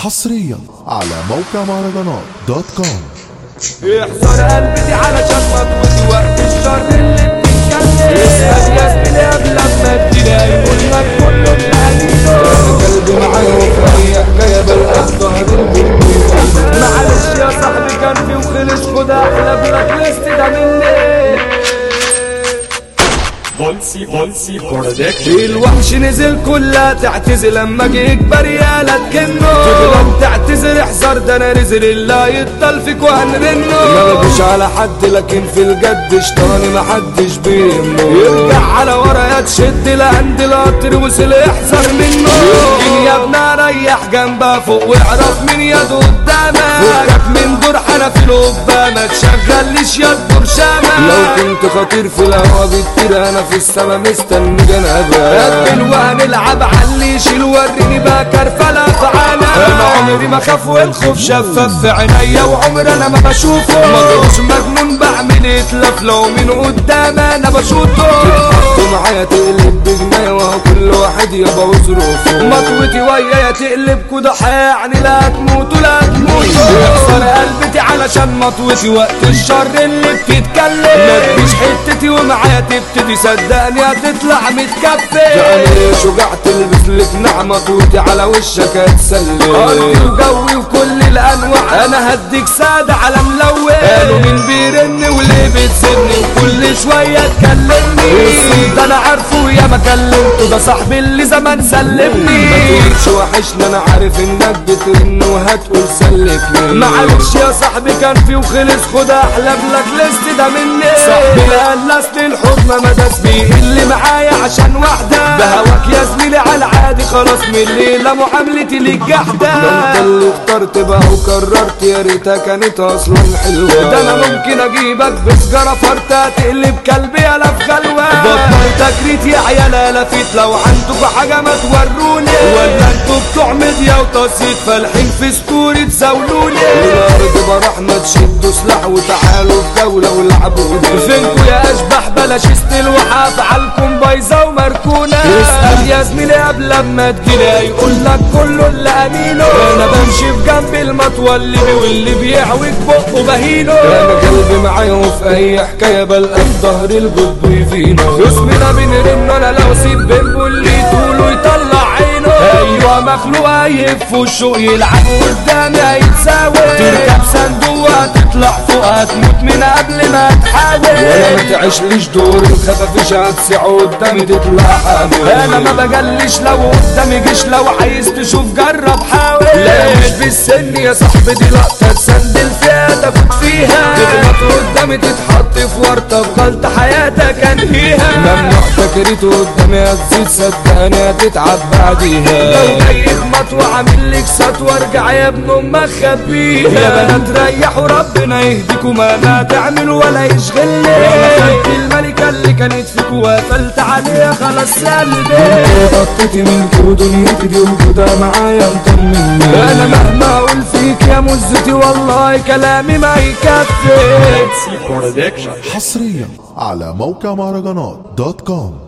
حصريا على موقع مهرجانات دوت كوم. احذر قلبي علشان ما تموت وقت الشر اللي بتتكلم. اسأل يا زميلي قبل ما تلاقي يقول لك كله بتهديله. قلبي معايا وفي حكاية بلقى ظهر معلش يا صاحبي كان في وخلص خد احلى بلاك ليست ده مني. بولسي برودكشن. الوحش نزل كلها تعتزل لما جه يكبر يا لا تكنه. تغلط تعتذر احذر ده انا نزل اللي يطل فيك وهنرنه. ما بجيش على حد لكن في الجد شطاني محدش بيهمه. يرجع على ورا يا تشد لعند القطر وصل احذر منه. يمكن يا ابني ريح جنبها فوق واعرف مين يده قدامك. فكك من دور حنفي القبه ما تشغلش يا برشامه. لو كنت خطير في الهوا بتطير انا في السما مستني جنابك. قبل وهنلعب علي يشيل وريني بقى كرفله فعالة. انا عمري ما خاف والخوف شفاف في عينيا وعمر انا ما بشوفه. مضروش مجنون بعمل اتلاف لو من قدام انا بشوطه. تتحط معايا تقلب بجناية وهو كل واحد يابا وظروفه. مطوتي ويايا تقلب كده يعني لا تموتوا لا تموتوا. يكسر قلبتي علشان مطوتي وقت الشر اللي بتتكلم. ما تجيش حتتي ومعايا تبتدي صدقني هتطلع متكفي. يعني شجاع تلبس لك نعمة طوتي على وشك هتسلم. ارضي وجوي وكل الانواع انا هديك سادة على ملون. قالوا مين بيرن وليه بتسني وكل شوية تكلمني. ده انا عارفه يا ما كلمته ده صاحبي اللي زمان سلمني. ما تقولش وحشنا انا عارف انك بترن وهتقول سلفني. معلش يا صاحبي كان في وخلص خد احلى بلاك ليست ده مني. صاحبي لا لست الحضن ما داس بيه اللي معايا عشان واحدة. بهواك يا زميلي على عادي خلاص من الليلة معاملتي ليك جحدة. انت اللي اخترت بقى وكررت يا ريتها كانت اصلا حلوة. ده انا ممكن اجيبك بسجارة فرتة تقلب كلبي يالا في غلوة. بطل تكريت يا عيال لفيت لو عندكوا حاجة ما توروني. ولا انتوا بتوع ميديا وتصيد فالحين في ستوري تزاولوني. الارض براح ما تشدوا سلاح وتعالوا في جولة والعبوني. فينكوا يا اشباح بلاش استل وحافعلكم بايظة ومركونة. اسأل يا زميلي قبل ما تجيلي هيقول لك كله اللي امينه. انا بمشي في جنب المطوى اللي واللي بيعوج بقه بهينه. انا قلبي معايا وفي اي حكاية بلقى في ظهر الجد ويفينه. اسمنا بنرن انا لو سيب بينبو اللي طوله يطلع عينه. ايوه مخلوق هيف وشه يلعب قدامي هيتساوي. تركب صندوق هتطلع فوق هتموت من قبل ما تحاول. ولا ما تعيشليش دور الخفافيش هتسع قدامي تطلع حامل. انا ما بجلش لو قدامي جيش لو عايز تشوف جرب حاول. لا مش بالسن يا صاحبي دي لقطة تسندل فيها تفوت فيها. تغلط قدامي تتحط في ورطة في غلطة حياتك انهيها. ممنوع تكريته قدامي هتزيد صدقني هتتعب بعديها. لو جاي في مطوى عامل لك سطوة ارجع يا ابن امك خبيها. يا بنات ريحوا ربنا يهديكوا ما تعملوا ولا يشغلني. انا خدت الملكة اللي كانت فيكوا وقفلت عليها خلاص سلبي. غطيتي منك ودنيتي دي وجودها معايا مطمني. انا مهما اقول فيك يا مزتي والله كلامي ما يكفي. حصريا على موقع مهرجانات دوت كوم.